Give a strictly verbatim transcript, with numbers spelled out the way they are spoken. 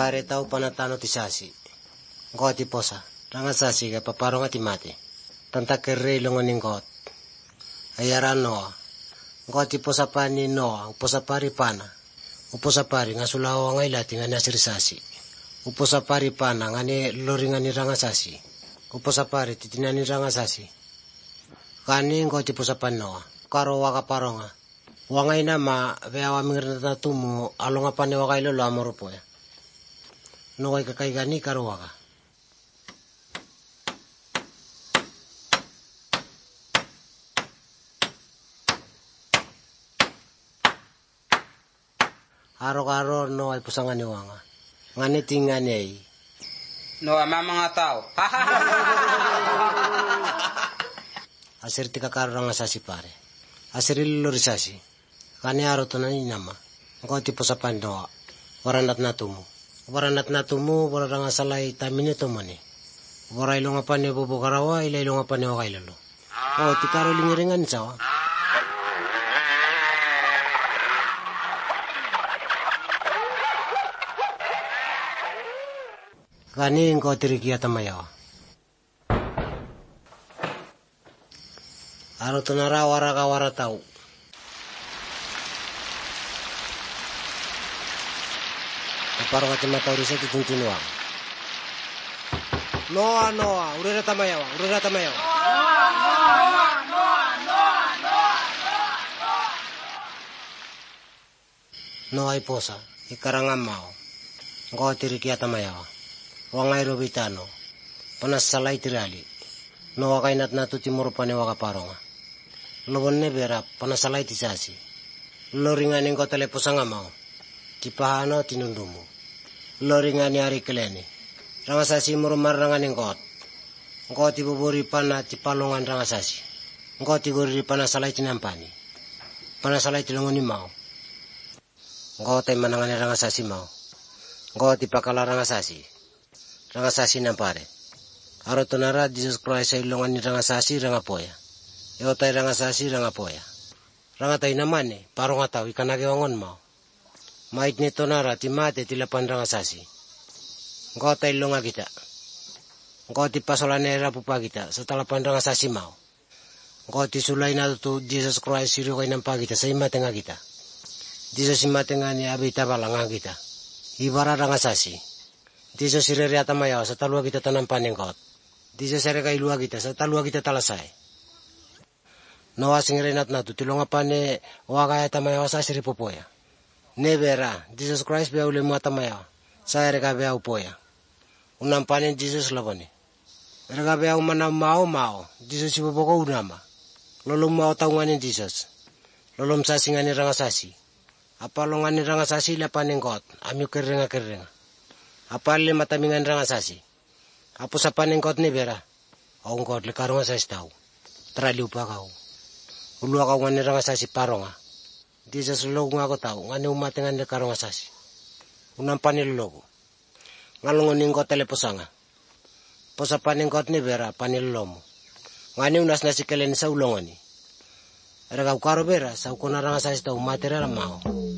pare tau panatano tisasi. Ngoti posa. Ranga sasi ka paparonga timate. Tanta kerre longoning kot. Ayara noa. Ngoti posa pani noa. Uposa pari pana. Uposa pari ngasulawa ngai lati ngani asirisasi. Uposa pari pana ngani lori ngani ranga sasi. Uposa pari titinani ranga sasi. Kani ngoti posa pani noa. Karo waka paronga. Wangai nama vea wa mingirna tumu alonga pane wakai lolo amoropo ya. Noai kakai gani karo waka. Aro-aro noai pusangani wanga. Ngani tingani ai. Noa mama nga tao. Asir tika karo ranga sasi pare. Asiri lori sasi. Kani aro tonani nama. Ngoti posa pandoa. Waranat natumu. Waranat natumu waranga salai tamine tomani. Warai longa pane bobo karawa ilai longa pane wakai lolo. Oh tikaro lingiringan sawa. Kani ngoti rikia tamayawa. Aro tonara waraka waratau. Paro kati mataurisa ki tuntunuang. Noa noa, urera tamayawa, urera tamayawa. Noa noa noa noa noa noa. Noa iposa, ikaranga mao. Ngoti rikia tamayawa. Wangai robitano. Panas salai tirali. Noa kainat natu timur pane waka paronga. Lobonne bera panas salai tisasi. Loringani ngotele posanga mao. Tipahano tinundumu. Loringani ari keleni. Rangasasi murumar rangani ngot. Ngoti buburi pana tipalongan rangasasi. Ngoti guri pana salai tinampani. Pana salai tilongoni mau. Ngoti manangani rangasasi mau. Ngoti pakala rangasasi. Rangasasi nampare. Arotonara Jesus Christ ay ilongani rangasasi rangapoya. Eotay rangasasi rangapoya. Rangatay namane parongataw ikanage wangon mau. Mait nito nara timate tilapan rangasasi. Ngotay longa kita. Ngoti pasolanera pupa kita sa talapan rangasasi mau. Ngoti sulay na to Jesus Christ sirio kay nampa kita sa imate nga kita. Jesus imate nga ni abita balanga kita. Ibara rangasasi. Jesus sireriata mayaw sa talua kita tanampan ng kot. Jesus sere kay luwa kita sa talua kita talasay. Noa singrenat na to tilonga pa ni wakaya tamayaw sa siripopoya. Nebera, Jesus Christ bea ule muata maya. Sa erega bea upoya. Unam panen Jesus labani. Erega bea umana mao mao. Jesus iboboko unama. Lolom mao taunganin Jesus. Lolom sasingani rangasasi. Apalongani rangasasi lapanin kot. Amyo kerenga kerenga. Apalile matamingan rangasasi. Apo sa panin kot nebera. Aung kot le karunga sa istaw. Trali upa kau. Ulua kau ngani rangasasi paronga. Jesus logo nga ko tao, ngani umate nga ni karong asasi. Unang panilogo. Ngalungonin ko teleposanga. Posa paningkot ni Vera, panilomo. Ngani unas nasikelen sa ulongoni. Eragaw karo Vera, sa ukunarang asasi tao, umate ra mao.